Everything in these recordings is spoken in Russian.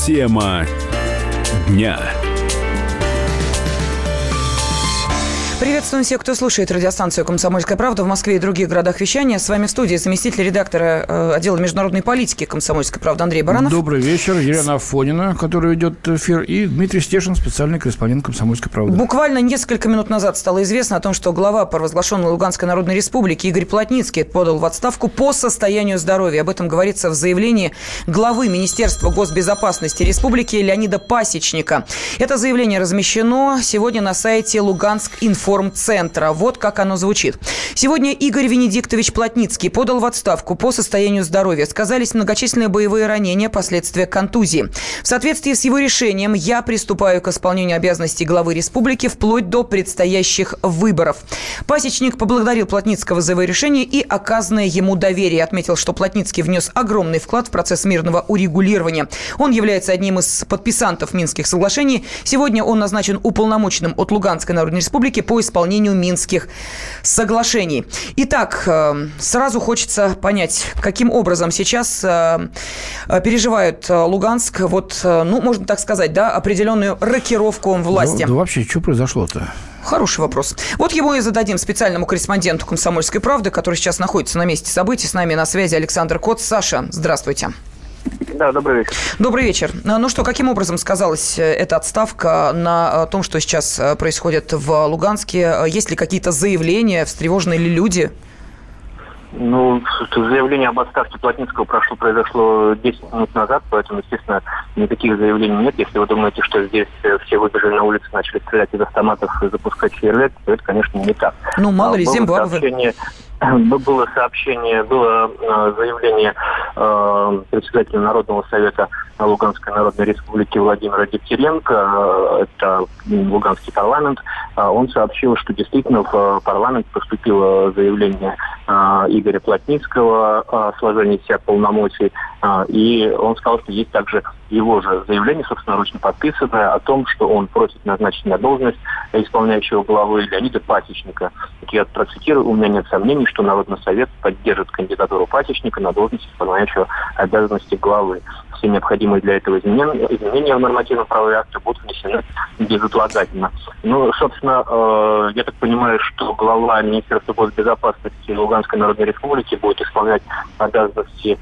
Тема дня. Приветствуем всех, кто слушает радиостанцию «Комсомольская правда» в Москве и других городах вещания. С вами в студии заместитель редактора отдела международной политики «Комсомольской правды» Андрей Баранов. Добрый вечер. Елена Афонина, которая ведет эфир, и Дмитрий Стешин, специальный корреспондент «Комсомольской правды». Буквально несколько минут назад стало известно о том, что глава провозглашенной Луганской Народной Республики Игорь Плотницкий подал в отставку по состоянию здоровья. Об этом говорится в заявлении главы Министерства госбезопасности Республики Леонида Пасечника. Это заявление размещено сегодня на сайте Луганск-Информцентра. Вот как оно звучит. Сегодня Игорь Венедиктович Плотницкий подал в отставку по состоянию здоровья. Сказались многочисленные боевые ранения, последствия контузии. В соответствии с его решением я приступаю к исполнению обязанностей главы республики вплоть до предстоящих выборов. Пасечник поблагодарил Плотницкого за его решение и оказанное ему доверие. Отметил, что Плотницкий внес огромный вклад в процесс мирного урегулирования. Он является одним из подписантов Минских соглашений. Сегодня он назначен уполномоченным от Луганской Народной Республики по исполнению Минских соглашений. Итак, сразу хочется понять, каким образом сейчас переживает Луганск, можно так сказать, определенную рокировку власти. Да вообще, что произошло-то? Хороший вопрос. Вот его и зададим специальному корреспонденту «Комсомольской правды», который сейчас находится на месте событий. С нами на связи Александр Коц. Саша, здравствуйте. Да, добрый вечер. Добрый вечер. Ну что, каким образом сказалась эта отставка на том, что сейчас происходит в Луганске? Есть ли какие-то заявления, встревожены ли люди? Заявление об отставке Плотницкого произошло 10 минут назад, поэтому, естественно, никаких заявлений нет. Если вы думаете, что здесь все выбежали на улицу, начали стрелять из автоматов и запускать фейерверк, то это, конечно, не так. Мало ли, Зимбабве. Было заявление председателя Народного совета Луганской Народной Республики Владимира Дегтяренко, это Луганский парламент. Он сообщил, что действительно в парламент поступило заявление Игоря Плотницкого о сложении всех полномочий, и он сказал, что есть также его же заявление, собственноручно подписанное, о том, что он просит назначить на должность исполняющего главы Леонида Пасечника. Я процитирую: «У меня нет сомнений, что Народный совет поддержит кандидатуру Пасечника на должность исполняющего обязанности главы. Все необходимые для этого изменения в нормативно-правовые акты будут внесены безотлагательно». Собственно, я так понимаю, что глава Министерства госбезопасности Луганской Народной Республики будет исполнять обязанности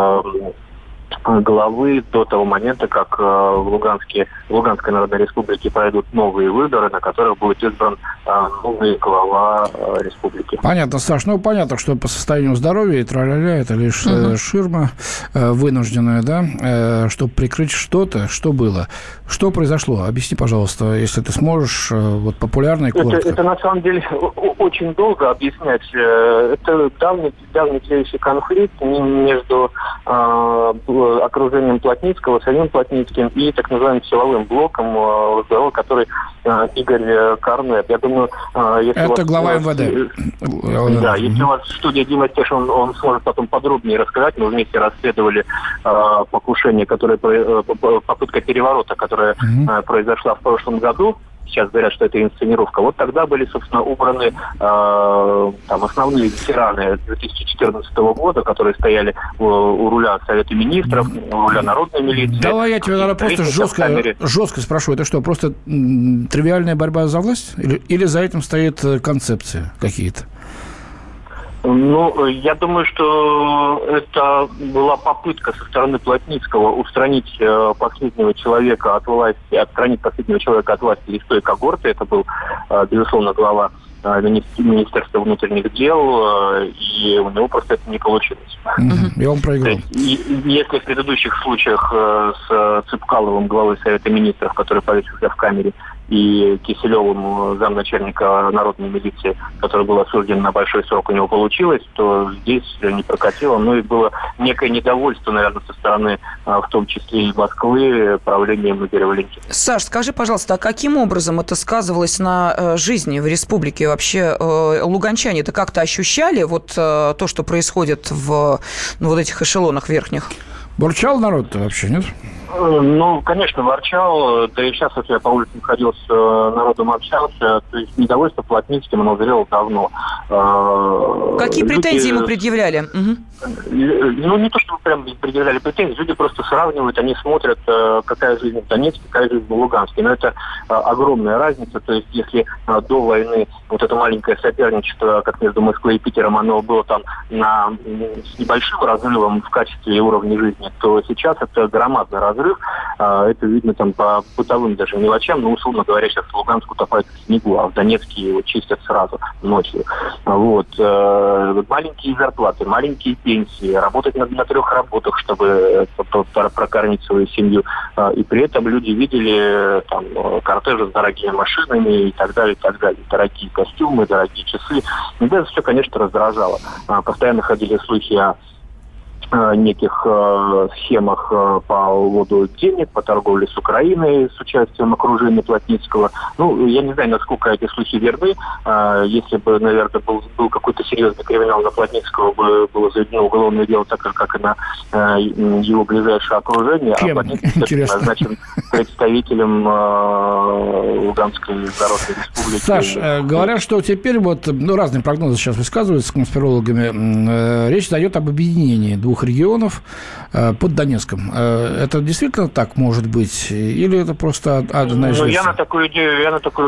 главы до того момента, как в Луганской Народной Республике пройдут новые выборы, на которых будет избран новый глава республики. Понятно, Саш. Понятно, что по состоянию здоровья и тра-ля-ля это лишь ширма вынужденная, да, чтобы прикрыть что-то, что было. Что произошло? Объясни, пожалуйста, если ты сможешь, популярно и коротко. Это на самом деле очень долго объяснять. Это давний тлеющий конфликт между окружением Плотницкого, самим Плотницким и так называемым силовым блоком, который Игорь Корнет. Я думаю, если это глава МВД. Да, если у вас в студии Дима Стешин, он сможет потом подробнее рассказать. Мы вместе расследовали покушение, попытка переворота, которая произошла в прошлом году. Сейчас говорят, что это инсценировка. Вот тогда были, собственно, убраны основные ветераны 2014 года, которые стояли у руля Совета Министров, у руля Народной милиции. Давай я тебя, наверное, просто жестко спрошу. Это что, просто тривиальная борьба за власть? Или за этим стоит концепции какие-то? Я думаю, что это была попытка со стороны Плотницкого устранить последнего человека от власти, из той когорты. Это был, безусловно, глава Министерства внутренних дел, и у него просто это не получилось. И он проиграл. Если в предыдущих случаях с Цыпкаловым, главой Совета Министров, который повесился в камере, и Киселевым, замначальника Народной милиции, который был осужден на большой срок, у него получилось, то здесь не прокатило. И было некое недовольство, наверное, со стороны, в том числе и Москвы, правлением Игоря Валентиновича. Саш, скажи, пожалуйста, а каким образом это сказывалось на жизни в республике? Вообще, луганчане-то как-то ощущали то, что происходит в этих эшелонах верхних? Бурчал народ-то вообще, нет? Ну, конечно, ворчал. Да и сейчас, вот я по улице ходил, с народом общался. То есть недовольство Плотницким, оно зрело давно. Какие претензии ему предъявляли? Ну, не то, чтобы прям предъявляли претензии. Люди просто сравнивают, они смотрят, какая жизнь в Донецке, какая жизнь в Луганске. Но это огромная разница. То есть, если до войны вот это маленькое соперничество, как между Москвой и Питером, оно было там с небольшим разрывом в качестве и уровне жизни, то сейчас это громадный разрыв. Это видно там по бытовым даже мелочам. Ну, условно говоря, сейчас Луганск утопает в снегу, а в Донецке его чистят сразу ночью. Вот. Маленькие зарплаты, маленькие пенсии, работать на 3 работах, чтобы прокормить свою семью. И при этом люди видели там кортежи с дорогими машинами и так далее, и так далее. Дорогие костюмы, дорогие часы. И это все, конечно, раздражало. Постоянно ходили слухи о неких схемах по уводу денег, по торговле с Украиной, с участием окружения Плотницкого. Ну, я не знаю, насколько эти слухи верны. Если бы, наверное, был какой-то серьезный криминал на Плотницкого, было заведено уголовное дело, так же, как и на его ближайшее окружение. Кем? А Плотницкий назначен представителем Луганской Народной Республики. Саш, говорят, что теперь вот, разные прогнозы сейчас высказываются с конспирологами. Речь зайдет об объединении 2 регионов под Донецком. Это действительно так может быть? Или это просто одна из версий? Я на такую идею,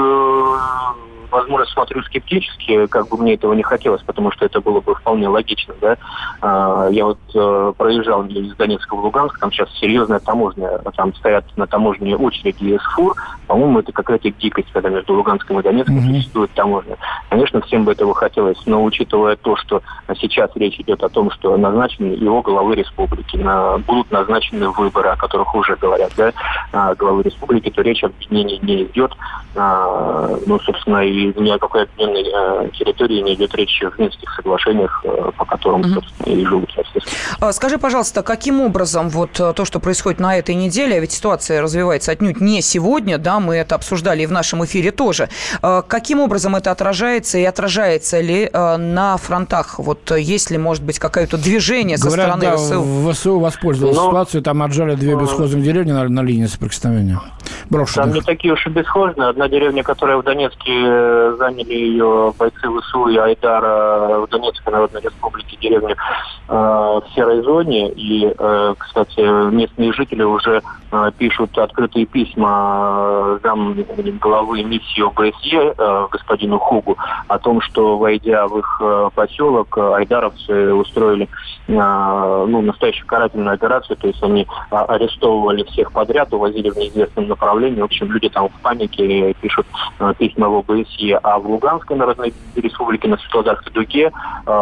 возможно, смотрю скептически, как бы мне этого не хотелось, потому что это было бы вполне логично, да. Я вот проезжал из Донецка в Луганск, там сейчас серьезная таможня, там стоят на таможне очереди из фур, по-моему, это какая-то дикость, когда между Луганском и Донецком существует таможня. Конечно, всем бы этого хотелось, но учитывая то, что сейчас речь идет о том, что назначены его главы республики, будут назначены выборы, о которых уже говорят, да, главы республики, то речь об объединении не идет. Ну, собственно, и ни о какой объединенной территории не идет речи в Минских соглашениях, по которым, собственно, и живут. Скажи, пожалуйста, каким образом вот то, что происходит на этой неделе, а ведь ситуация развивается отнюдь не сегодня, да, мы это обсуждали и в нашем эфире тоже, каким образом это отражается и отражается ли на фронтах? Вот есть ли, может быть, какое-то движение со стороны ВСУ? ВСУ воспользовалась ситуацией, там отжали 2 бесхозных деревни на линии соприкосновения. Брошенных. Там не такие уж и бесхозные. Одна деревня, которая в Донецке, заняли ее бойцы ВСУ и Айдара в Донецкой Народной Республике, деревню в серой зоне. И, кстати, местные жители уже пишут открытые письма главы миссии ОБСЕ господину Хугу о том, что, войдя в их поселок, айдаровцы устроили настоящую карательную операцию, то есть они арестовывали всех подряд, увозили в неизвестном направлении. В общем, люди там в панике пишут письма в ОБСЕ. А в Луганской Народной Республике на Светлодарской дуге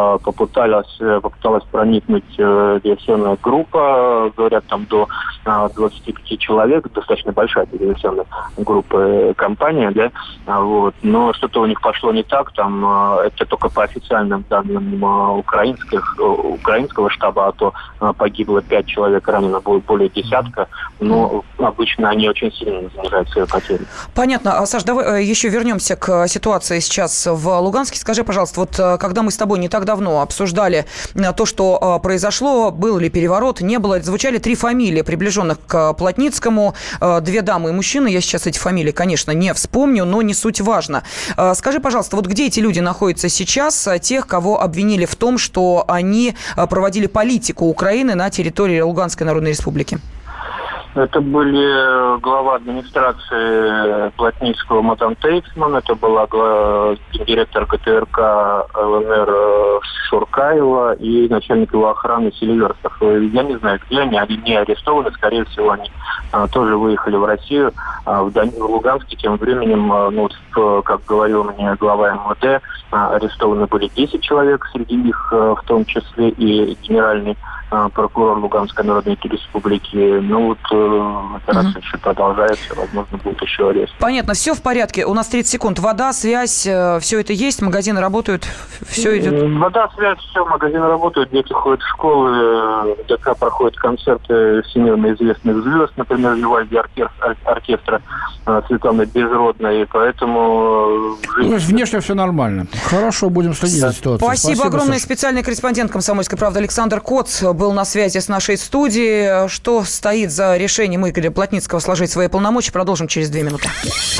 попыталась проникнуть диверсионная группа, говорят, там до 25 человек, достаточно большая диверсионная группа, компания, да, вот. Но что-то у них пошло не так, там это только по официальным данным украинского штаба, а то погибло 5 человек, ранено было более десятка, но обычно они очень сильно занижают свои потери. Понятно. Саш, давай еще вернемся к ситуации сейчас в Луганске. Скажи, пожалуйста, вот когда мы с тобой не так давно обсуждали то, что произошло, был ли переворот, не было, звучали 3 фамилии, приближенных к Плотницкому, 2 дамы и мужчина. Я сейчас эти фамилии, конечно, не вспомню, но не суть важно. Скажи, пожалуйста, вот где эти люди находятся сейчас, тех, кого обвинили в том, что они проводили политику Украины на территории Луганской Народной Республики? Это были глава администрации Плотницкого Мадам Тейцман, это была директор ГТРК ЛНР Шуркаева и начальник его охраны Селиверстов. Я не знаю, где они не арестованы, скорее всего, они тоже выехали в Россию. В Луганске тем временем, как говорил мне глава МВД, арестованы были 10 человек, среди них в том числе и генеральный прокурор Луганской Народной Республики. Операция еще продолжается, возможно, будет еще арест. Понятно, все в порядке. У нас 30 секунд. Вода, связь, все это есть, магазины работают, все идет? Вода, связь, все, магазины работают, дети ходят в школы, в ДК проходят концерты всемирно известных звезд, например, Вивальди оркестра Светланы Безродной, и поэтому... Внешне все нормально. Хорошо, будем следить за ситуацией. Спасибо огромное. Саша. Специальный корреспондент «Комсомольской правды» Александр Коц был на связи с нашей студией. Что стоит за решением Игоря Плотницкого сложить свои полномочия, продолжим через 2 минуты.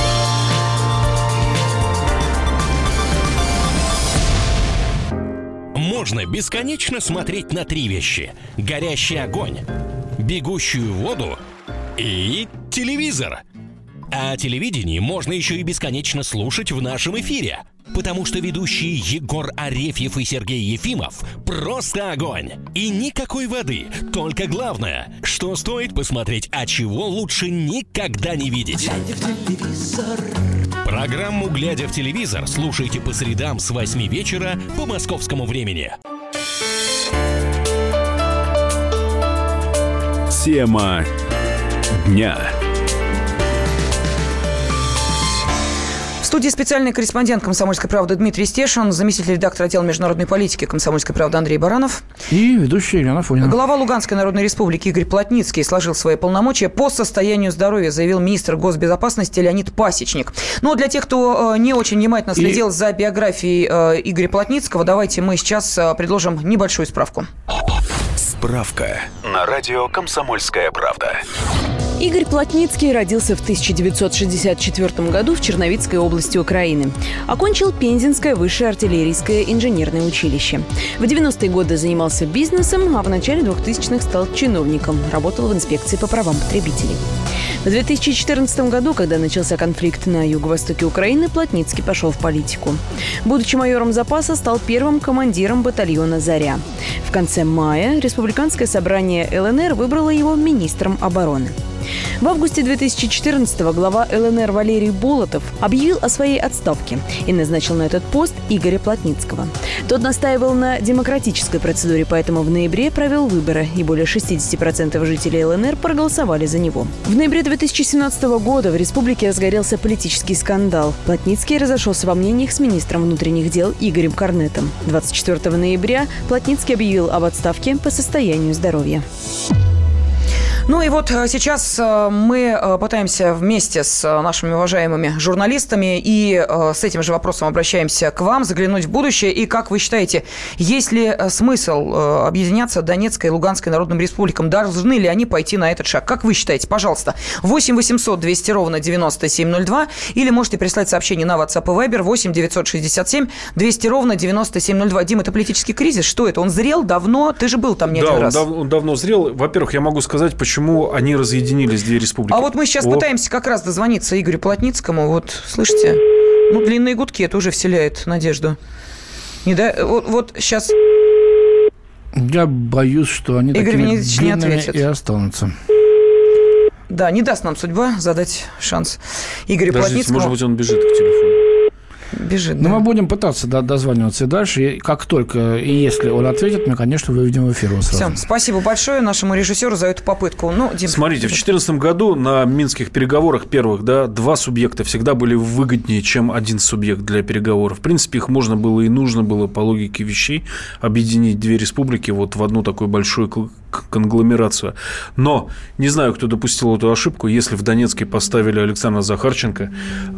Можно бесконечно смотреть на 3 вещи: горящий огонь, бегущую воду и телевизор. А телевидение можно еще и бесконечно слушать в нашем эфире, потому что ведущие Егор Арефьев и Сергей Ефимов просто огонь. И никакой воды, только главное, что стоит посмотреть, а чего лучше никогда не видеть. Программу «Глядя в телевизор» слушайте по средам с 8 вечера по московскому времени. Тема дня. В студии специальный корреспондент «Комсомольской правды» Дмитрий Стешин, заместитель редактора отдела международной политики «Комсомольской правды» Андрей Баранов. И ведущая Елена Афонина. Глава Луганской Народной Республики Игорь Плотницкий сложил свои полномочия по состоянию здоровья, заявил министр госбезопасности Леонид Пасечник. Но для тех, кто не очень внимательно следил за биографией Игоря Плотницкого, давайте мы сейчас предложим небольшую справку. Справка на радио «Комсомольская правда». Игорь Плотницкий родился в 1964 году в Черновицкой области Украины. Окончил Пензенское высшее артиллерийское инженерное училище. В 90-е годы занимался бизнесом, а в начале 2000-х стал чиновником. Работал в инспекции по правам потребителей. В 2014 году, когда начался конфликт на юго-востоке Украины, Плотницкий пошел в политику. Будучи майором запаса, стал первым командиром батальона «Заря». В конце мая Республиканское собрание ЛНР выбрало его министром обороны. В августе 2014-го глава ЛНР Валерий Болотов объявил о своей отставке и назначил на этот пост Игоря Плотницкого. Тот настаивал на демократической процедуре, поэтому в ноябре провел выборы, и более 60% жителей ЛНР проголосовали за него. В ноябре 2017 года в республике разгорелся политический скандал. Плотницкий разошелся во мнениях с министром внутренних дел Игорем Корнетом. 24 ноября Плотницкий объявил об отставке по состоянию здоровья. Ну и вот сейчас мы пытаемся вместе с нашими уважаемыми журналистами и с этим же вопросом обращаемся к вам, заглянуть в будущее. И как вы считаете, есть ли смысл объединяться Донецкой и Луганской народным республикам? Должны ли они пойти на этот шаг? Как вы считаете? Пожалуйста, 8 800 200 ровно 9702 или можете прислать сообщение на WhatsApp и Viber 8 967 200 ровно 9702. Дим, это политический кризис? Что это? Он зрел давно? Ты же был там не один раз. Да, он давно зрел. Во-первых, я могу сказать, почему они разъединились, 2 республики. А вот мы сейчас пытаемся как раз дозвониться Игорю Плотницкому. Вот, слышите? Ну, длинные гудки, это уже вселяет надежду. Вот сейчас... Я боюсь, что они Игорь такими Венедиктович не длинными ответит. и останутся. Да, не даст нам судьба задать шанс Игорю Плотницкому. Может быть, он бежит к телефону. Бежит, Но да. мы будем пытаться дозваниваться и дальше. И как только, и если он ответит, мы, конечно, выведем в эфир его сразу. Все, спасибо большое нашему режиссеру за эту попытку. Ну, Дим, смотрите, в 2014 году на минских переговорах первых, 2 субъекта всегда были выгоднее, чем 1 субъект для переговоров. В принципе, их можно было и нужно было по логике вещей объединить 2 республики вот в одну такую большую конгломерацию. Но не знаю, кто допустил эту ошибку. Если в Донецке поставили Александра Захарченко,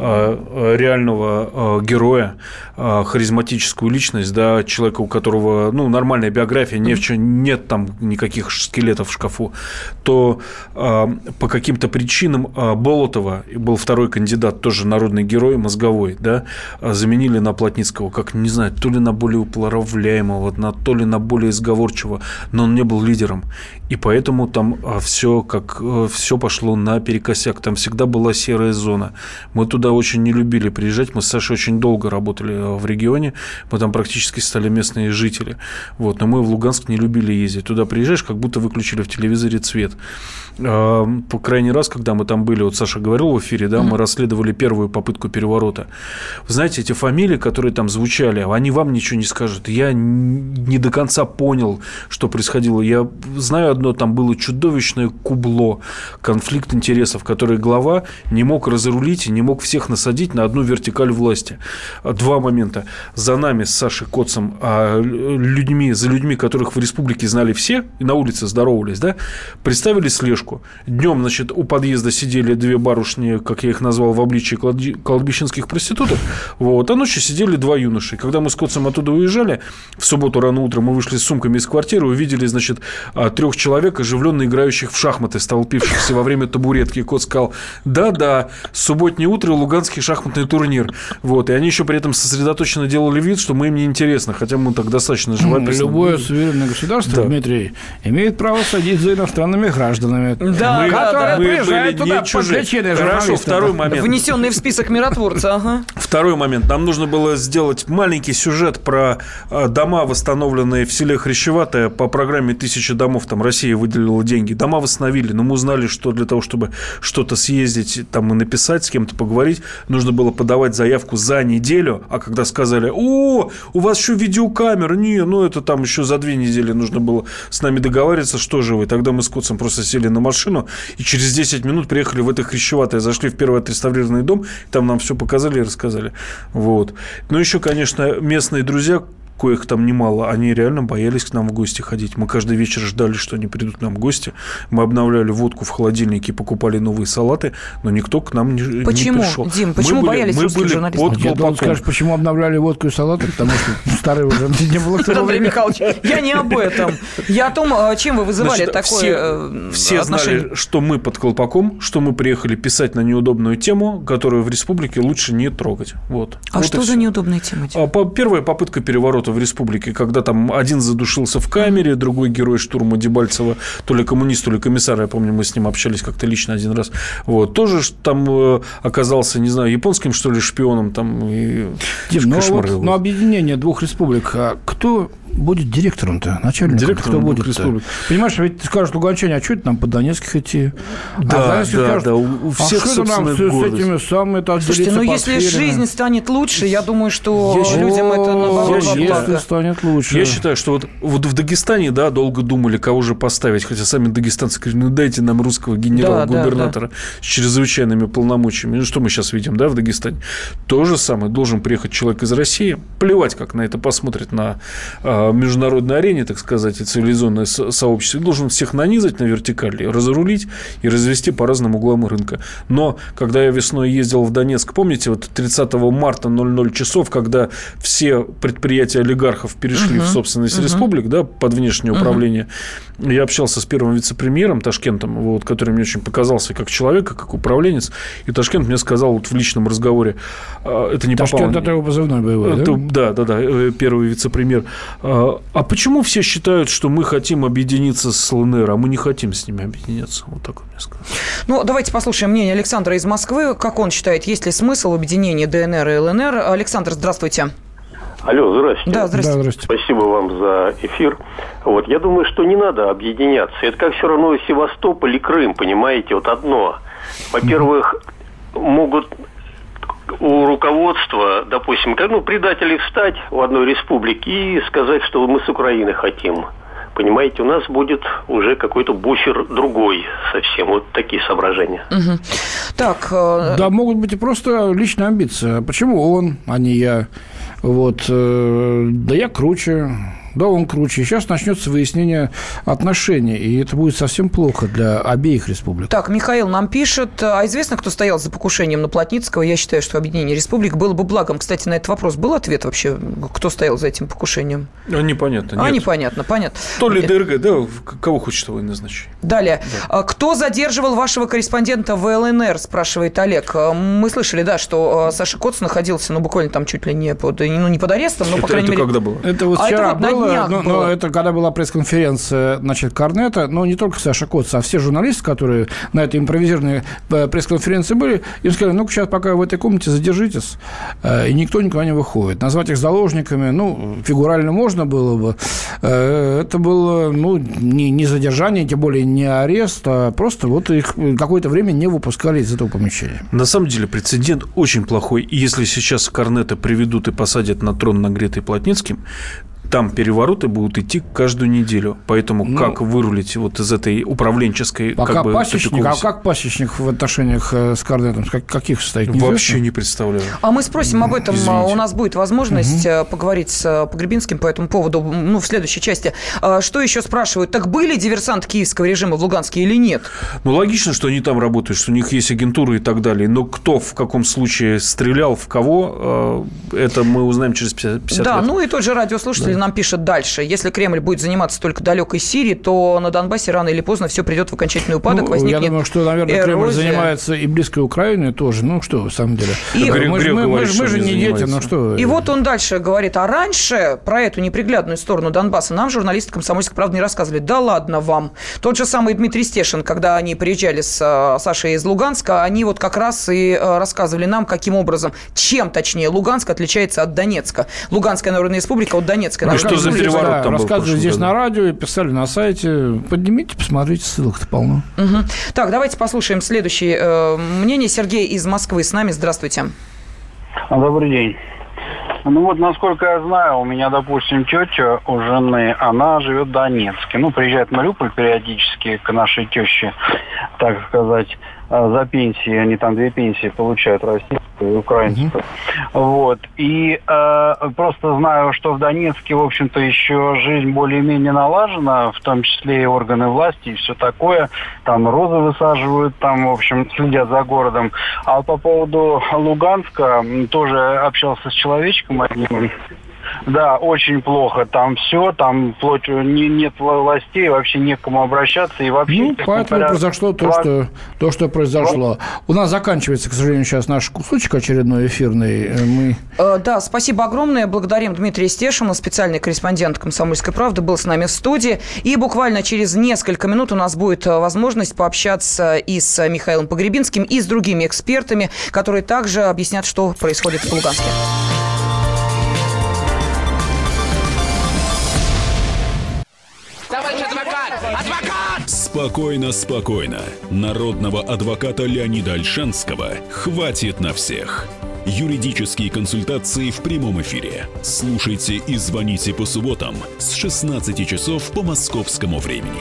реального героя, харизматическую личность, человека, у которого нормальная биография, нет там никаких скелетов в шкафу, то по каким-то причинам Болотова, был второй кандидат, тоже народный герой, мозговой, заменили на Плотницкого, как, не знаю, то ли на более управляемого, то ли на более сговорчивого, но он не был лидером. И поэтому там все пошло наперекосяк. Там всегда была серая зона. Мы туда очень не любили приезжать. Мы с Сашей очень долго работали в регионе. Мы там практически стали местные жители. Но мы в Луганск не любили ездить. Туда приезжаешь, как будто выключили в телевизоре свет. По крайний раз, когда мы там были, Саша говорил в эфире, мы расследовали первую попытку переворота. Вы знаете, эти фамилии, которые там звучали, они вам ничего не скажут. Я не до конца понял, что происходило. Я знаю одно, там было чудовищное кубло, конфликт интересов, который глава не мог разрулить и не мог всех насадить на одну вертикаль власти. Два момента. За нами с Сашей Коцем, за людьми, которых в республике знали все, и на улице здоровались, да, представили слежку. Днем, значит, у подъезда сидели две барышни, как я их назвал, в обличии кладбищенских проституток, вот, а ночью сидели два юноши. Когда мы с Коцем оттуда уезжали, в субботу рано утром мы вышли с сумками из квартиры, увидели, значит, 3 человек, оживленно играющих в шахматы, столпившихся во время табуретки. И Коц сказал: да, субботнее утро, луганский шахматный турнир. Вот, и они еще при этом сосредоточенно делали вид, что мы им не интересны, хотя мы так достаточно живописно. Любое суверенное государство, Дмитрий, имеет право садить за иностранными гражданами. Да, мы были не чужие. Хорошо, второй момент. Внесенный в список миротворца. Ага. Второй момент. Нам нужно было сделать маленький сюжет про дома, восстановленные в селе Хрящеватое по программе «1000 домов». Там Россия выделила деньги. Дома восстановили, но мы узнали, что для того, чтобы что-то съездить там и написать, с кем-то поговорить, нужно было подавать заявку за неделю. А когда сказали: у вас еще видеокамера, это там еще за 2 недели нужно было с нами договариваться, что же вы. Тогда мы с Коцем просто сели на машину и через 10 минут приехали в это Хрящеватое, зашли в первый отреставрированный дом, там нам все показали и рассказали. Вот. Ну, еще, конечно, местные друзья, коих там немало, они реально боялись к нам в гости ходить. Мы каждый вечер ждали, что они придут к нам в гости. Мы обновляли водку в холодильнике, покупали новые салаты, но никто к нам не пришел. Почему, Дим, почему боялись русских журналистов? Я думал, скажешь, почему обновляли водку и салаты, потому что старые уже не было к тому времени. Андрей Михайлович, я не об этом. Я о том, чем вы вызывали такое все отношение. Знали, что мы под колпаком, что мы приехали писать на неудобную тему, которую в республике лучше не трогать. Вот. А что за неудобная тема? Первая попытка переворота в республике, когда там один задушился в камере, другой герой штурма Дебальцева, то ли коммунист, то ли комиссар, я помню, мы с ним общались как-то лично один раз, вот, тоже там оказался, не знаю, японским, что ли, шпионом там. Но объединение двух республик, кто будет директором-то, начальником? Директором кто будет республик. Понимаешь, ведь скажут луганчане: а что это нам по Донецких идти? Да, у всех собственная гордость. С этими самыми Слушайте, если жизнь станет лучше, я думаю, что людям это наоборот во благо. Станет лучше. Я считаю, что вот в Дагестане, да, долго думали, кого же поставить, хотя сами дагестанцы говорили: дайте нам русского генерала-губернатора с чрезвычайными полномочиями. Ну, что мы сейчас видим, да, в Дагестане? То же самое. Должен приехать человек из России, плевать, как на это посмотрит на международной арене, так сказать, и цивилизованное сообщество, должен всех нанизать на вертикали, разрулить и развести по разным углам рынка. Но когда я весной ездил в Донецк, помните, вот 30 марта 00 часов, когда все предприятия олигархов перешли в собственность республик, да, под внешнее управление, я общался с первым вице-премьером Ташкентом, вот, который мне очень показался как человек, как управленец, и Ташкент мне сказал вот в личном разговоре, это не попало... Ташкент – это его позывной боевой, да? Да, первый вице-премьер. А почему все считают, что мы хотим объединиться с ЛНР, а мы не хотим с ними объединяться? Вот так он мне сказал. Ну, давайте послушаем мнение Александра из Москвы. Как он считает, есть ли смысл объединения ДНР и ЛНР? Александр, здравствуйте. Алло, здравствуйте. Да, здравствуйте. Да, здравствуйте. Спасибо вам за эфир. Вот, я думаю, что не надо объединяться. Это как все равно Севастополь и Крым, понимаете, вот одно. Во-первых, могут у руководства, допустим, предатели встать в одной республике и сказать, что мы с Украины хотим. Понимаете, у нас будет уже какой-то буфер другой совсем. Вот такие соображения. Угу. Так, да, могут быть и просто личные амбиции. Почему он, а не я? Вот. Да я круче. Да, он круче. Сейчас начнется выяснение отношений, и это будет совсем плохо для обеих республик. Так, Михаил нам пишет, а известно, кто стоял за покушением на Плотницкого? Я считаю, что объединение республик было бы благом. Кстати, на этот вопрос был ответ вообще, кто стоял за этим покушением? Непонятно. Нет. Непонятно, понятно. То ли ДРГ, да, кого хочет, того и назначить. Далее. Да. Кто задерживал вашего корреспондента в ЛНР, спрашивает Олег. Мы слышали, да, что Саша Коц находился, буквально там чуть ли не под арестом, но, по крайней мере... Это когда было? Это вот вчера было. Но это когда была пресс-конференция, значит, Корнета, но не только Саша Коц, а все журналисты, которые на этой импровизированной пресс-конференции были, им сказали: ну-ка, сейчас пока в этой комнате задержитесь, и никто никуда не выходит. Назвать их заложниками, фигурально можно было бы. Это было, не задержание, тем более не арест, а просто вот их какое-то время не выпускали из этого помещения. На самом деле прецедент очень плохой. И если сейчас Корнета приведут и посадят на трон, нагретый Плотницким, там перевороты будут идти каждую неделю. Поэтому как вырулить вот из этой управленческой пока пасечник, тупиковости? как пасечник в отношениях с Корнетом? Каких состоит? Вообще не представляю. А мы спросим об этом. Извините. У нас будет возможность поговорить с Погребинским по этому поводу в следующей части. Что еще спрашивают? Так были диверсанты киевского режима в Луганске или нет? Ну, логично, что они там работают, что у них есть агентура и так далее. Но кто в каком случае стрелял в кого, это мы узнаем через 50 лет. Да, ну и тот же радиослушатель нам пишет дальше. Если Кремль будет заниматься только далекой Сирией, то на Донбассе рано или поздно все придет в окончательный упадок, возникнет я думаю, что, наверное, эрозия. Кремль занимается и близкой Украиной тоже. Ну, что, в самом деле. И мы же не дети, ну что. И вот он дальше говорит, а раньше про эту неприглядную сторону Донбасса нам журналисты «Комсомольской правды» не рассказывали. Да ладно вам. Тот же самый Дмитрий Стешин, когда они приезжали с Сашей из Луганска, они вот как раз и рассказывали нам, каким образом, чем, точнее, Луганск отличается от Донецка. Луганская Народная Республика от Донецкой. А что за переворот там был? Рассказывали здесь на радио и писали на сайте. Поднимите, посмотрите, ссылок-то полно. Так, давайте послушаем следующее мнение. Сергей из Москвы с нами. Здравствуйте. Добрый день. Ну вот, насколько я знаю, у меня, допустим, тетя у жены, она живет в Донецке. Ну, приезжает в Мариуполь периодически к нашей теще, так сказать, за пенсии. Они там 2 пенсии получают, российскую и украинскую. Вот. И просто знаю, что в Донецке, в общем-то, еще жизнь более-менее налажена, в том числе и органы власти, и все такое. Там розы высаживают, там, в общем, следят за городом. А по поводу Луганска, тоже общался с человечком одним. Да, очень плохо. Там все, там вплоть нет властей, вообще некому обращаться. И вообще, ну, поэтому произошло то, что произошло. У нас заканчивается, к сожалению, сейчас наш кусочек очередной эфирный. Да, спасибо огромное. Благодарим Дмитрия Стешина, специальный корреспондент «Комсомольской правды», был с нами в студии. И буквально через несколько минут у нас будет возможность пообщаться и с Михаилом Погребинским, и с другими экспертами, которые также объяснят, что происходит в Луганске. Спокойно, спокойно. Народного адвоката Леонида Ольшанского хватит на всех. Юридические консультации в прямом эфире. Слушайте и звоните по субботам с 16 часов по московскому времени.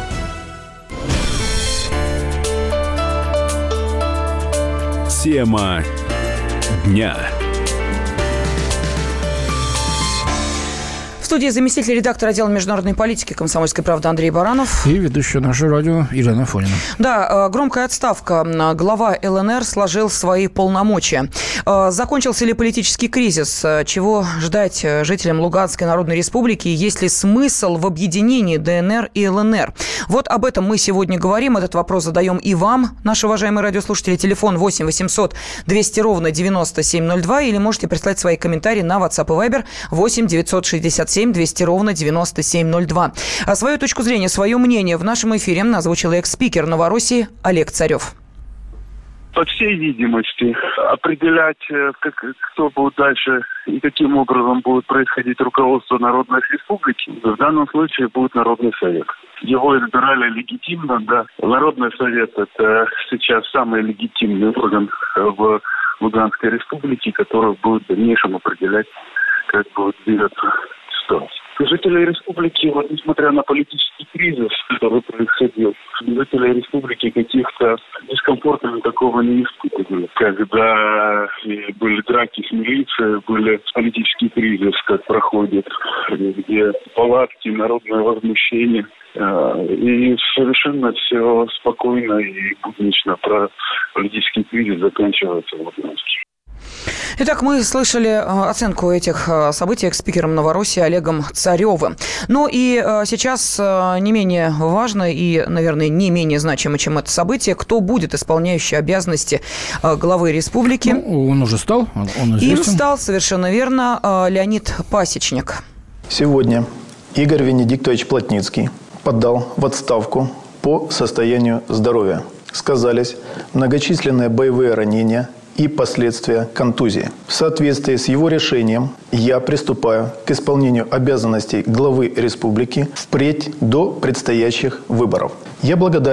Тема дня. В студии заместитель редактора отдела международной политики «Комсомольской правды» Андрей Баранов. И ведущая наше радио Елена Афонина. Да, громкая отставка. Глава ЛНР сложил свои полномочия. Закончился ли политический кризис? Чего ждать жителям Луганской Народной Республики? Есть ли смысл в объединении ДНР и ЛНР? Вот об этом мы сегодня говорим. Этот вопрос задаем и вам, наши уважаемые радиослушатели. Телефон 8 800 200 ровно 9702. Или можете прислать свои комментарии на WhatsApp и Viber 8 967 200 ровно 9702. А свою точку зрения, свое мнение в нашем эфире озвучил экс-спикер Новороссии Олег Царев. По всей видимости, определять, кто будет дальше и каким образом будет происходить руководство Народной Республики, в данном случае будет Народный Совет. Его избирали легитимно, да. Народный Совет – это сейчас самый легитимный орган в Луганской Республике, который будет в дальнейшем определять, как будет двигаться ситуация. Жители республики, вот несмотря на политический кризис, который происходил, жители республики каких-то дискомфортов такого не испытывали. Когда были драки с милицией, были политический кризис, как проходит, где палатки, народное возмущение. И совершенно все спокойно и буднично про политический кризис заканчивается в Луганске. Итак, мы слышали оценку этих событий экс-спикером Новороссии Олегом Царевым. Ну и сейчас не менее важно и, наверное, не менее значимо, чем это событие, кто будет исполняющий обязанности главы республики. Ну, он уже стал, он известен. Им стал, совершенно верно, Леонид Пасечник. Сегодня Игорь Венедиктович Плотницкий подал в отставку по состоянию здоровья. Сказались многочисленные боевые ранения и последствия контузии. В соответствии с его решением я приступаю к исполнению обязанностей главы республики впредь до предстоящих выборов. Я благодарен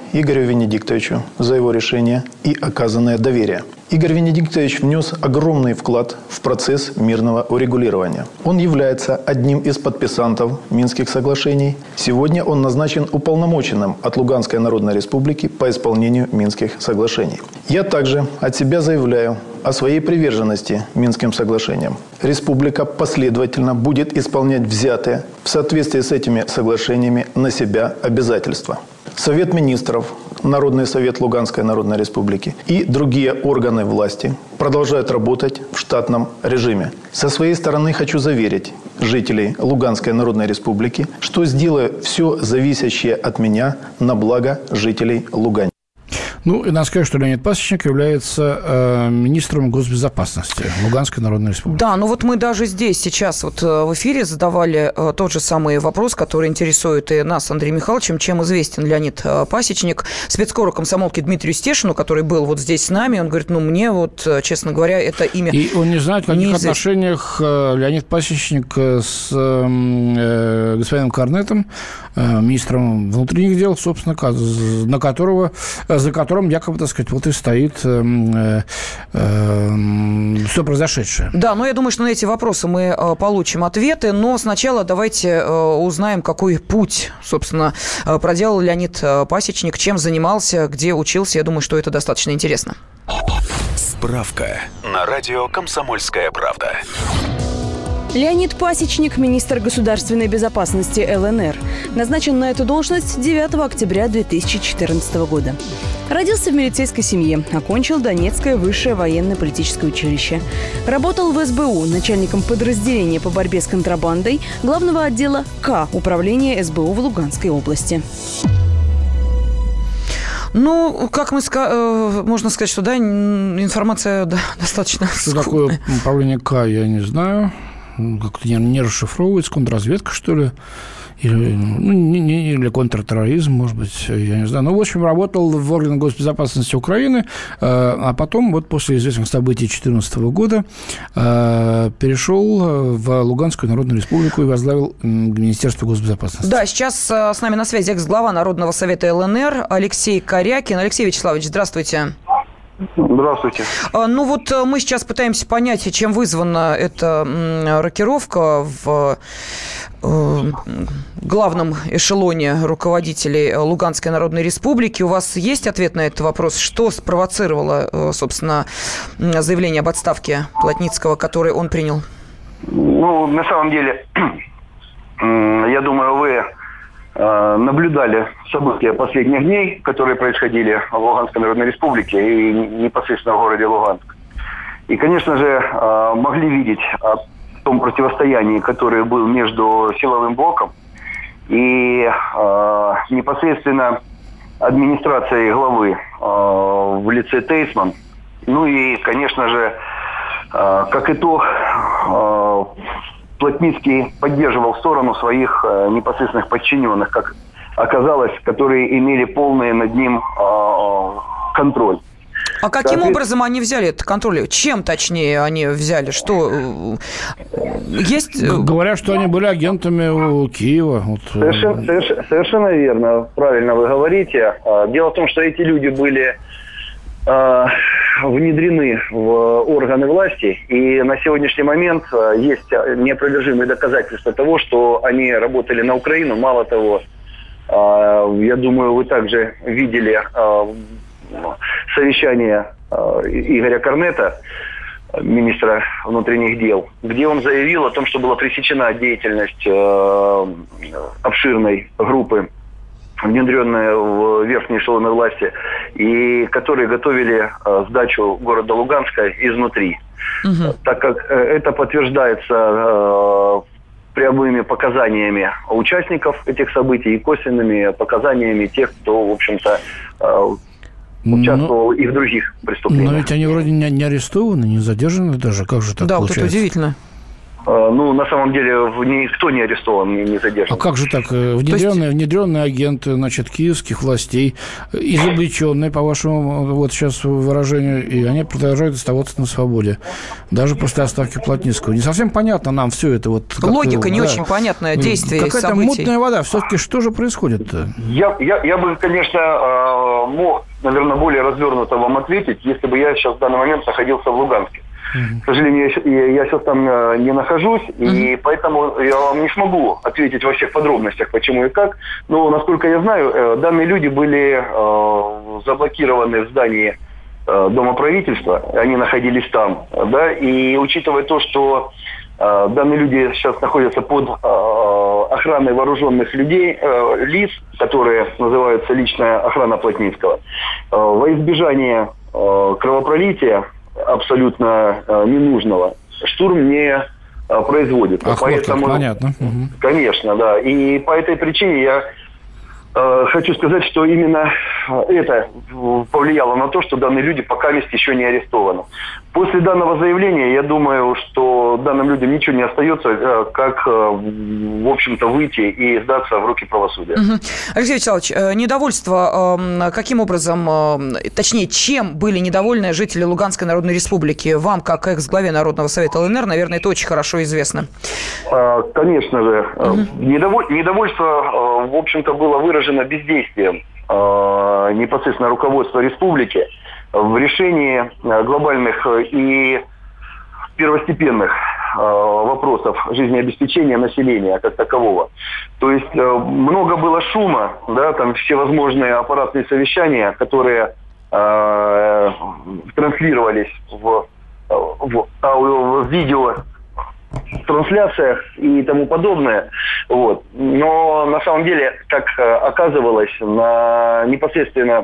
Игорю Венедиктовичу за его решение и оказанное доверие. Игорь Венедиктович внес огромный вклад в процесс мирного урегулирования. Он является одним из подписантов Минских соглашений. Сегодня он назначен уполномоченным от Луганской Народной Республики по исполнению Минских соглашений. Я также от себя заявляю о своей приверженности Минским соглашениям. Республика последовательно будет исполнять взятые в соответствии с этими соглашениями на себя обязательства. Совет министров, Народный совет Луганской Народной Республики и другие органы власти продолжают работать в штатном режиме. Со своей стороны хочу заверить жителей Луганской Народной Республики, что сделаю все зависящее от меня на благо жителей Лугани. Ну, и надо сказать, что Леонид Пасечник является министром госбезопасности Луганской Народной Республики. Да, ну вот мы даже здесь сейчас вот в эфире задавали тот же самый вопрос, который интересует и нас, Андреем Михайловичем, чем известен Леонид Пасечник. Спецкору комсомолки Дмитрию Стешину, который был вот здесь с нами, он говорит, ну, мне вот, честно говоря, это имя... И он не знает, в каких отношениях Леонид Пасечник с господином Корнетом, министром внутренних дел, собственно, за которым якобы, так сказать, вот и стоит все произошедшее. Да, но я думаю, что на эти вопросы мы получим ответы, но сначала давайте узнаем, какой путь, собственно, проделал Леонид Пасечник, чем занимался, где учился. Я думаю, что это достаточно интересно. Справка на радио «Комсомольская правда». Леонид Пасечник, министр государственной безопасности ЛНР, назначен на эту должность 9 октября 2014 года. Родился в милицейской семье, окончил Донецкое высшее военно-политическое училище. Работал в СБУ начальником подразделения по борьбе с контрабандой главного отдела К Управления СБУ в Луганской области. Ну, как можно сказать, что да, информация достаточно... Что такое управление К, я не знаю. Как-то не расшифровывается, контрразведка, что ли, или контртерроризм, может быть, я не знаю. Ну, в общем, работал в органах госбезопасности Украины, а потом, вот после известных событий 2014 года, перешел в Луганскую Народную Республику и возглавил Министерство госбезопасности. Да, сейчас с нами на связи экс-глава Народного совета ЛНР Алексей Корякин. Алексей Вячеславович, здравствуйте. Здравствуйте. Ну вот мы сейчас пытаемся понять, чем вызвана эта рокировка в главном эшелоне руководителей Луганской Народной Республики. У вас есть ответ на этот вопрос? Что спровоцировало, собственно, заявление об отставке Плотницкого, которое он принял? Ну, на самом деле, я думаю, вы наблюдали события последних дней, которые происходили в Луганской Народной Республике и непосредственно в городе Луганск. И, конечно же, могли видеть о том противостоянии, которое было между силовым блоком и непосредственно администрацией главы в лице Тейсман. Ну и, конечно же, как итог, Плотницкий поддерживал сторону своих непосредственных подчиненных, как оказалось, которые имели полный над ним контроль. А каким образом они взяли этот контроль? Чем, точнее, они взяли? Что есть? Говорят, что они были агентами у Киева. Вот. Совершенно верно. Правильно вы говорите. Дело в том, что эти люди были внедрены в органы власти, и на сегодняшний момент есть неопровержимые доказательства того, что они работали на Украину. Мало того, я думаю, вы также видели совещание Игоря Корнета, министра внутренних дел, где он заявил о том, что была пресечена деятельность обширной группы, внедренные в верхние эшелоны власти, и которые готовили сдачу города Луганска изнутри. Угу. Так как это подтверждается прямыми показаниями участников этих событий и косвенными показаниями тех, кто, в общем-то, участвовал и в других преступлениях. Но ведь они вроде не арестованы, не задержаны даже. Как же так получается? Вот это удивительно. на самом деле, никто не арестован, не задержан. А как же так? Внедренные агенты, значит, киевских властей, изобличенные, по вашему вот сейчас выражению, и они продолжают оставаться на свободе. Даже после отставки Плотницкого. Не совсем понятно нам все это. Вот логика не очень понятная, действие событий. Какая-то мутная вода. Все-таки что же происходит-то? Я бы, конечно, мог, наверное, более развернуто вам ответить, если бы я сейчас в данный момент находился в Луганске. К сожалению, я сейчас там не нахожусь, и поэтому я вам не смогу ответить во всех подробностях, почему и как. Но, насколько я знаю, данные люди были заблокированы в здании Дома правительства, они находились там, да, и учитывая то, что данные люди сейчас находятся под охраной вооруженных лиц, которые называются личная охрана Плотницкого, во избежание кровопролития абсолютно ненужного, штурм не производится. Поэтому, понятно. Конечно, да. И по этой причине я хочу сказать, что именно это повлияло на то, что данные люди пока еще не арестованы. После данного заявления, я думаю, что данным людям ничего не остается, как, в общем-то, выйти и сдаться в руки правосудия. Алексей Вячеславович, недовольство каким образом, точнее, чем были недовольны жители Луганской Народной Республики? Вам, как экс-главе Народного совета ЛНР, наверное, это очень хорошо известно. Конечно же. Недовольство, в общем-то, было выражено бездействием непосредственно руководства республики в решении глобальных и первостепенных вопросов жизнеобеспечения населения как такового. То есть много было шума, да, там всевозможные аппаратные совещания, которые транслировались в видео трансляциях и тому подобное. Вот. Но на самом деле, как оказывалось, непосредственно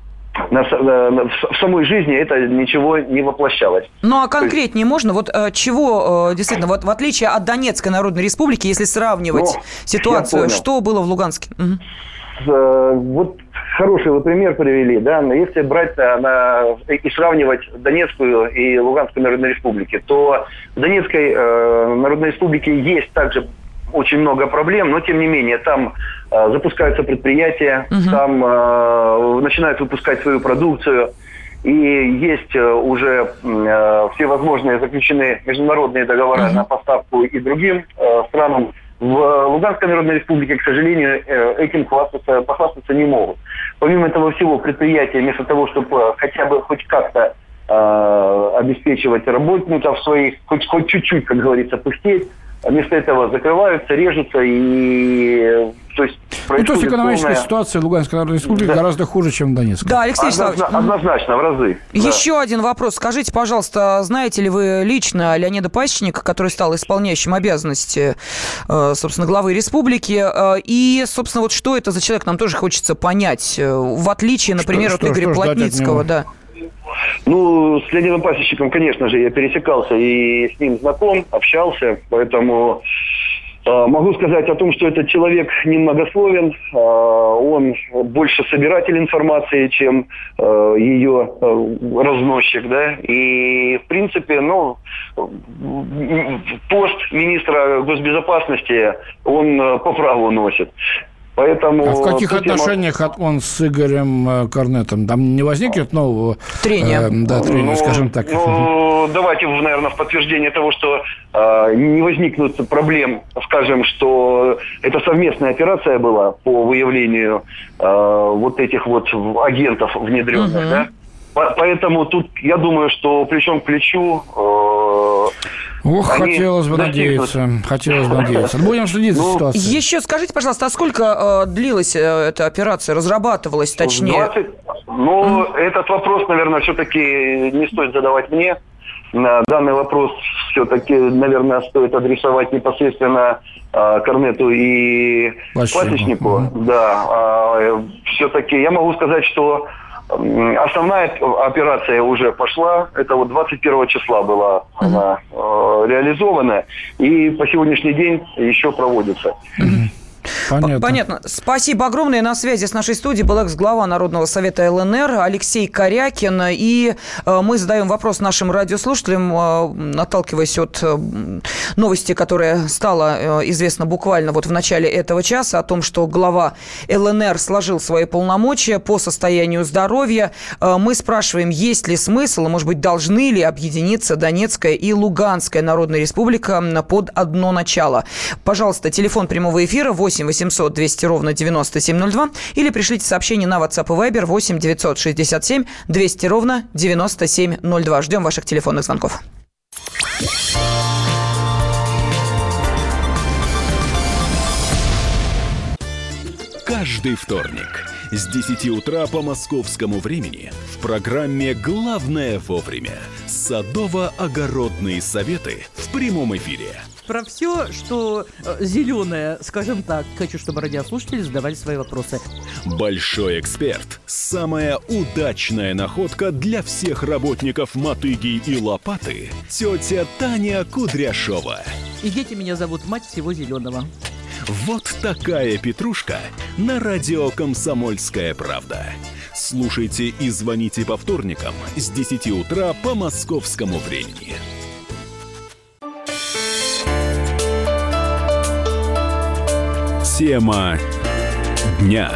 в самой жизни это ничего не воплощалось. Ну, а конкретнее можно? Вот чего, действительно, вот в отличие от Донецкой Народной Республики, если сравнивать ситуацию, что было в Луганске? Вот хороший вы пример привели, да, но если брать и сравнивать Донецкую и Луганскую Народную Республики, то в Донецкой Народной Республике есть также очень много проблем, но тем не менее там запускаются предприятия, там начинают выпускать свою продукцию, и есть уже всевозможные заключены международные договора на поставку и другим странам. В Луганской Народной Республике, к сожалению, этим похвастаться не могут. Помимо этого всего, предприятия вместо того, чтобы хотя бы хоть как-то обеспечивать работников своих, хоть чуть-чуть, как говорится, пыхтеть, вместо этого закрываются, режутся и... То есть экономическая ситуация в Луганской Народной Республике гораздо хуже, чем в Донецкой. Да, Алексей Вячеславович. Однозначно, в разы. Еще один вопрос. Скажите, пожалуйста, знаете ли вы лично Леонида Пасечника, который стал исполняющим обязанности, собственно, главы республики? И, собственно, вот что это за человек, нам тоже хочется понять. В отличие, например, от Игоря Плотницкого, да. Ну, с Леонидом Пасечником, конечно же, я пересекался и с ним знаком, общался, поэтому могу сказать о том, что этот человек немногословен, он больше собиратель информации, чем ее разносчик, да, и, в принципе, пост министра госбезопасности он по праву носит. Поэтому, а в каких отношениях он с Игорем Корнетом? Там не возникнет нового трения? Трения, скажем так. Давайте, наверное, в подтверждение того, что не возникнут проблем, скажем, что это совместная операция была по выявлению вот этих вот агентов внедренных, да? Поэтому тут, я думаю, что плечом к плечу... хотелось бы надеяться. Будем следить за ситуацией. Еще скажите, пожалуйста, а сколько длилась эта операция, разрабатывалась, точнее? Этот вопрос, наверное, все-таки не стоит задавать мне. Данный вопрос все-таки, наверное, стоит адресовать непосредственно Корнету и Пасечнику. Да, все-таки я могу сказать, что основная операция уже пошла. Это вот 21 числа была она реализована. И по сегодняшний день еще проводится. Понятно. Спасибо огромное. На связи с нашей студией был экс-глава Народного совета ЛНР Алексей Корякин. И мы задаем вопрос нашим радиослушателям, отталкиваясь от новости, которая стала известна буквально вот в начале этого часа, о том, что глава ЛНР сложил свои полномочия по состоянию здоровья. Мы спрашиваем, есть ли смысл, может быть, должны ли объединиться Донецкая и Луганская Народная Республика под одно начало. Пожалуйста, телефон прямого эфира 8 800 200 ровно 9702 или пришлите сообщение на WhatsApp и Viber 8 967 200 ровно 9702. Ждем ваших телефонных звонков. Каждый вторник с 10 утра по московскому времени в программе «Главное вовремя» садово-огородные советы в прямом эфире. Про все, что зеленое, скажем так, хочу, чтобы радиослушатели задавали свои вопросы. Большой эксперт. Самая удачная находка для всех работников мотыги и лопаты. Тетя Таня Кудряшова. И дети меня зовут мать всего зеленого. Вот такая петрушка на радио «Комсомольская правда». Слушайте и звоните по вторникам с 10 утра по московскому времени. Тема дня.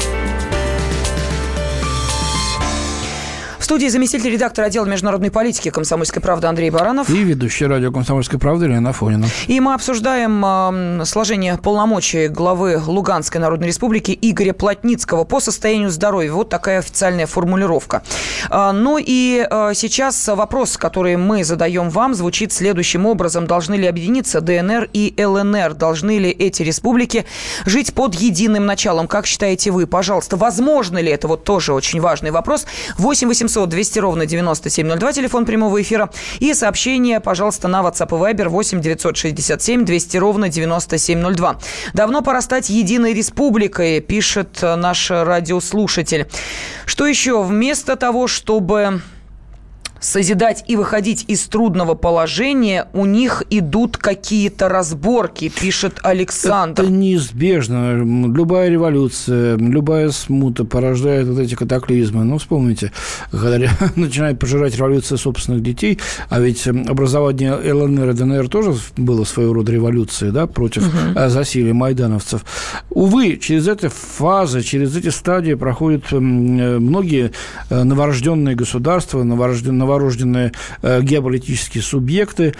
В студии заместитель редактора отдела международной политики «Комсомольской правды» Андрей Баранов. И ведущий радио «Комсомольской правды» Елена Афонина. И мы обсуждаем сложение полномочий главы Луганской Народной Республики Игоря Плотницкого по состоянию здоровья. Вот такая официальная формулировка. Ну и сейчас вопрос, который мы задаем вам, звучит следующим образом. Должны ли объединиться ДНР и ЛНР? Должны ли эти республики жить под единым началом? Как считаете вы? Пожалуйста, возможно ли это? Вот тоже очень важный вопрос. 8 800 200 ровно 9702, телефон прямого эфира. И сообщение, пожалуйста, на WhatsApp и Viber 8 967 200 ровно 9702. Давно пора стать единой республикой, пишет наш радиослушатель. Что еще? Вместо того, чтобы созидать и выходить из трудного положения, у них идут какие-то разборки, пишет Александр. Это неизбежно. Любая революция, любая смута порождает вот эти катаклизмы. Ну, вспомните, когда начинает пожирать революция собственных детей, а ведь образование ЛНР и ДНР тоже было своего рода революцией, да, против засилия майдановцев. Увы, через эти фазы, через эти стадии проходят многие новорожденные государства, новорожденные геополитические субъекты.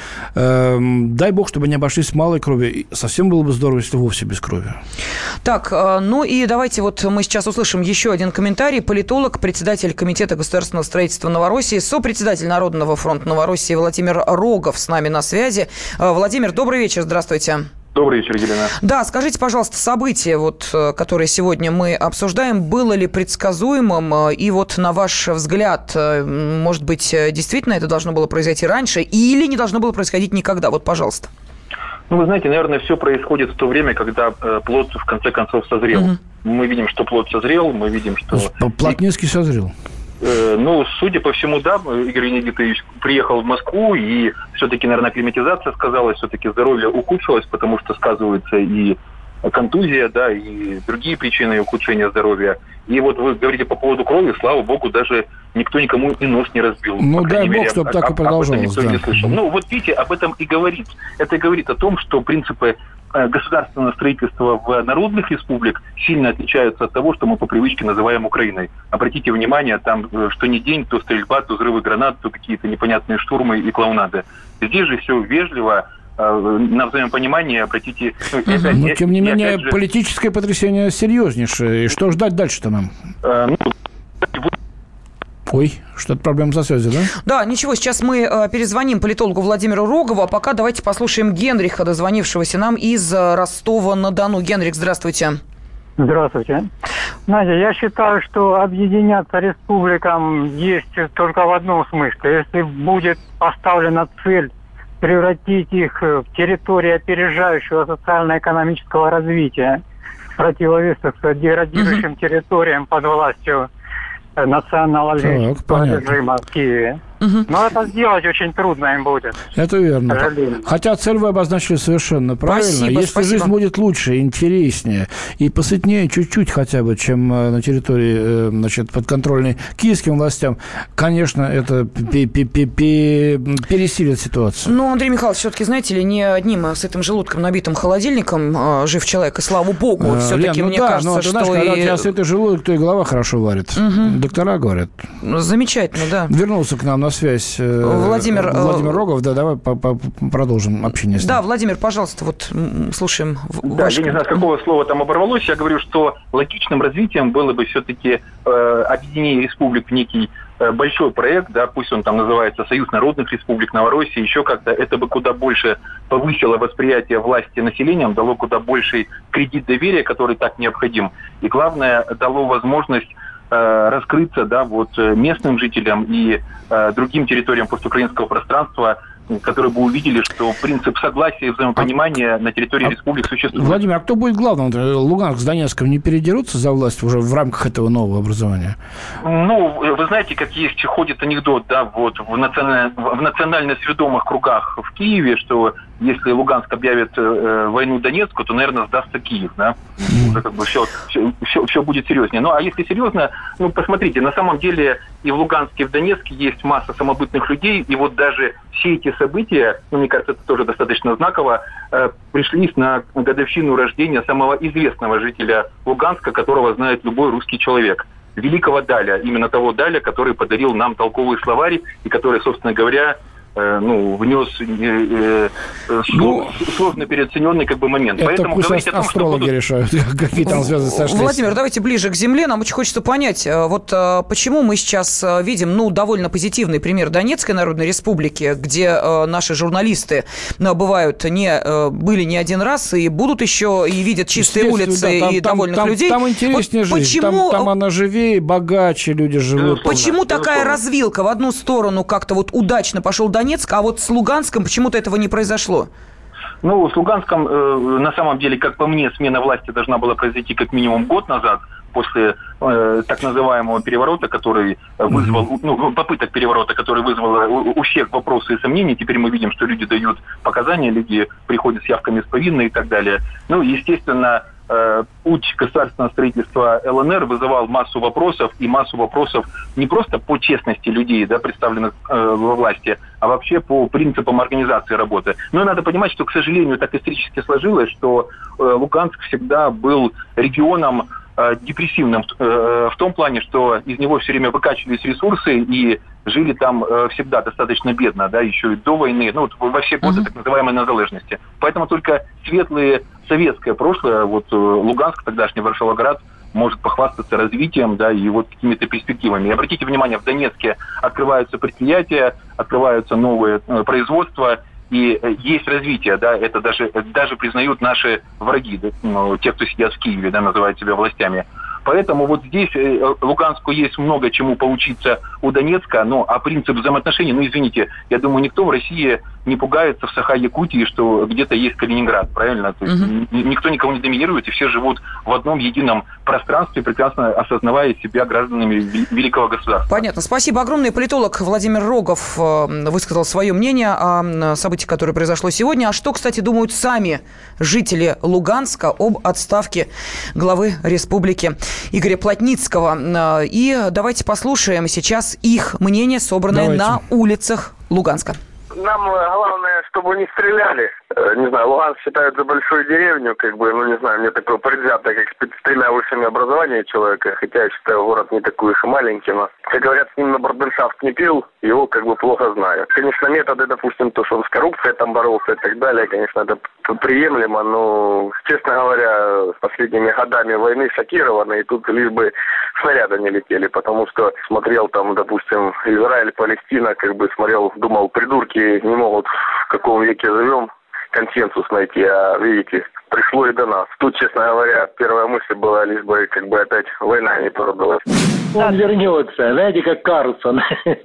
Дай бог, чтобы не обошлись с малой кровью. Совсем было бы здорово, если вовсе без крови. Так, ну и давайте вот мы сейчас услышим еще один комментарий. Политолог, председатель Комитета государственного строительства Новороссии, сопредседатель Народного фронта Новороссии Владимир Рогов с нами на связи. Владимир, добрый вечер, здравствуйте. Добрый вечер, Елена. Да, скажите, пожалуйста, событие, вот, которое сегодня мы обсуждаем, было ли предсказуемым? И вот на ваш взгляд, может быть, действительно это должно было произойти раньше или не должно было происходить никогда? Вот, пожалуйста. Ну, вы знаете, наверное, все происходит в то время, когда плод в конце концов созрел. Мы видим, что плод созрел, мы видим, что... Плотницкий созрел. Ну, судя по всему, да, Игорь Венедиктович приехал в Москву, и все-таки, наверное, акклиматизация сказалась, все-таки здоровье ухудшилось, потому что сказывается и контузия, да, и другие причины ухудшения здоровья. И вот вы говорите по поводу крови, слава богу, даже никто никому и нос не разбил. Ну, дай бог, чтобы так и продолжалось. Никто не слышал. Ну, вот видите, об этом и говорит. Это говорит о том, что принципы государственного строительства в народных республик сильно отличаются от того, что мы по привычке называем Украиной. Обратите внимание, там что ни день, то стрельба, то взрывы гранат, то какие-то непонятные штурмы и клоунады. Здесь же все вежливо, на взаимопонимание, обратите... Но, тем не менее, политическое потрясение серьезнейшее. И что ждать дальше-то нам? Ой, что-то проблема со связью, да? Да, ничего, сейчас мы перезвоним политологу Владимиру Рогову, а пока давайте послушаем Генриха, дозвонившегося нам из Ростова-на-Дону. Генрих, здравствуйте. Здравствуйте. Знаете, я считаю, что объединяться республикам есть только в одном смысле. Если будет поставлена цель превратить их в территории опережающего социально-экономического развития, противовесов деградирующим территориям под властью националистического режима в Киеве. Но это сделать очень трудно им будет. Это верно. Хотя цель вы обозначили совершенно правильно. Если жизнь будет лучше, интереснее и посытнее чуть-чуть хотя бы, чем на территории, значит, подконтрольной киевским властям, конечно, это пересилит ситуацию. Ну, Андрей Михайлович, все-таки, знаете ли, не одним с этим желудком, набитым холодильником жив человек, и слава богу, все-таки, мне кажется, что... Знаешь, когда у тебя сытый желудок, то и голова хорошо варит. Доктора говорят. Замечательно, да. Вернулся к нам на связь Владимир Рогов. Да, давай продолжим общение с ним. Да, Владимир, пожалуйста, вот слушаем. Да, я не знаю, с какого слова там оборвалось. Я говорю, что логичным развитием было бы все-таки объединение республик в некий большой проект, да, пусть он там называется Союз народных республик, Новороссия, еще как-то, это бы куда больше повысило восприятие власти населением, дало куда больший кредит доверия, который так необходим. И главное, дало возможность раскрыться, да, вот местным жителям и другим территориям постукраинского пространства, которые бы увидели, что принцип согласия и взаимопонимания на территории республик существует. Владимир, а кто будет главным? Луганск с Донецком не передерутся за власть уже в рамках этого нового образования? Ну, вы знаете, как есть, ходит анекдот, да, вот в национально сведомых кругах в Киеве, что если Луганск объявит войну Донецку, то, наверное, сдастся Киев, да? Уже как бы все будет серьезнее. Ну, а если серьезно, ну, посмотрите, на самом деле и в Луганске, и в Донецке есть масса самобытных людей, и вот даже все эти события, ну, мне кажется, это тоже достаточно знаково, пришлись на годовщину рождения самого известного жителя Луганска, которого знает любой русский человек. Великого Даля, именно того Даля, который подарил нам толковый словарь, и который, собственно говоря, внес сложно переоцененный как бы момент. Это поэтому пусть астрологи решают, какие там звезды сошлись. Владимир, давайте ближе к Земле. Нам очень хочется понять, вот почему мы сейчас видим, довольно позитивный пример Донецкой Народной Республики, где наши журналисты были не один раз и будут еще, и видят чистые улицы и довольных людей. Там интереснее жизнь, там она живее, богаче люди живут. Почему такая развилка? В одну сторону как-то вот удачно пошел Донецк, а вот с Луганском почему-то этого не произошло? Ну, с Луганском, на самом деле, как по мне, смена власти должна была произойти как минимум год назад, после так называемого переворота, который вызвал, попыток переворота, который вызвал у всех вопросы и сомнения. Теперь мы видим, что люди дают показания, люди приходят с явками с повинной и так далее. Ну, естественно, путь государственного строительства ЛНР вызывал массу вопросов, и массу вопросов не просто по честности людей, да, представленных во власти, а вообще по принципам организации работы. Но надо понимать, что, к сожалению, так исторически сложилось, что Луганск всегда был регионом депрессивным в том плане, что из него все время выкачивались ресурсы и жили там всегда достаточно бедно, да, еще и до войны, во все годы так называемой незалежности. Поэтому только светлые советское прошлое, вот Луганск, тогдашний Варшавоград, может похвастаться развитием, да, и вот какими-то перспективами. И обратите внимание, в Донецке открываются предприятия, открываются новые производства, и есть развитие, да, это даже признают наши враги, да, те, кто сидят в Киеве, да, называют себя властями. Поэтому вот здесь Луганску есть много чему поучиться у Донецка, а принцип взаимоотношений, извините, я думаю, никто в России не пугается в Саха-Якутии, что где-то есть Калининград, правильно? То есть никто никого не доминирует, и все живут в одном едином пространстве, прекрасно осознавая себя гражданами великого государства. Понятно. Спасибо огромное. Политолог Владимир Рогов высказал свое мнение о событии, которое произошло сегодня. А что, кстати, думают сами жители Луганска об отставке главы республики Игоря Плотницкого? И давайте послушаем сейчас их мнение, собранное на улицах Луганска. Нам главное, чтобы не стреляли. Не знаю, Луганск считают за большую деревню, не знаю, мне такое предвзятое, как с 3 высшими образованиями человека, хотя я считаю город не такой уж и маленький, но, как говорят, с ним на бродершафт не пил, его плохо знаю. Конечно, методы, допустим, то, что он с коррупцией там боролся и так далее, конечно, это приемлемо, но, честно говоря, с последними годами войны шокированы, и тут лишь бы снаряды не летели, потому что смотрел там, допустим, Израиль, Палестина, смотрел, думал, придурки не могут, в каком веке живем, консенсус найти, а видите, пришло и до нас. Тут, честно говоря, первая мысль была, лишь бы опять война не продалась. Он вернется, знаете, как Карлсон.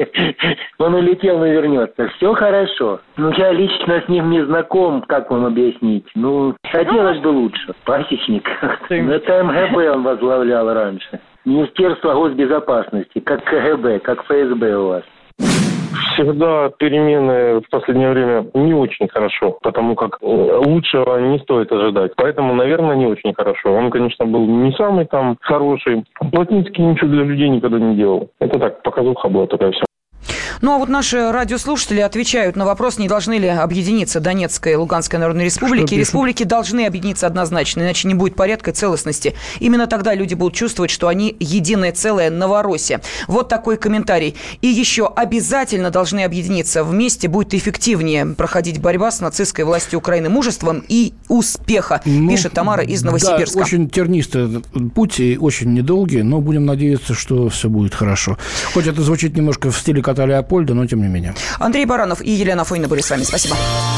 Он улетел, но вернется. Все хорошо. Я лично с ним не знаком, как вам объяснить. Хотелось бы лучше. Пасечник. Это МГБ он возглавлял раньше. Министерство госбезопасности, как КГБ, как ФСБ у вас. всегда перемены в последнее время не очень хорошо, потому как лучшего не стоит ожидать. Поэтому, наверное, не очень хорошо. Он, конечно, был не самый там хороший. Плотницкий ничего для людей никогда не делал. Это так, показуха была такая вся. Ну, а вот наши радиослушатели отвечают на вопрос, не должны ли объединиться Донецкая и Луганская народные республики. Республики должны объединиться однозначно, иначе не будет порядка и целостности. Именно тогда люди будут чувствовать, что они единое целое Новороссия. Вот такой комментарий. И еще обязательно должны объединиться. Вместе будет эффективнее проходить борьба с нацистской властью Украины мужеством и успеха, пишет Тамара из Новосибирска. Да, очень тернистый путь и очень недолгий, но будем надеяться, что все будет хорошо. Хоть это звучит немножко в стиле кота Леопольда, но тем не менее. Андрей Баранов и Елена Афонина были с вами. Спасибо.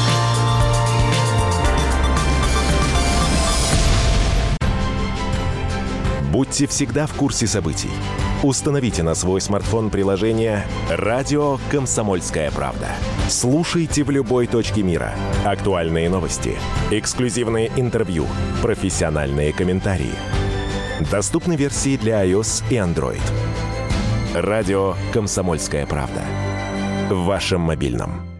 Будьте всегда в курсе событий. Установите на свой смартфон приложение «Радио Комсомольская правда». Слушайте в любой точке мира. Актуальные новости, эксклюзивные интервью, профессиональные комментарии. Доступны версии для iOS и Android. «Радио Комсомольская правда». В вашем мобильном.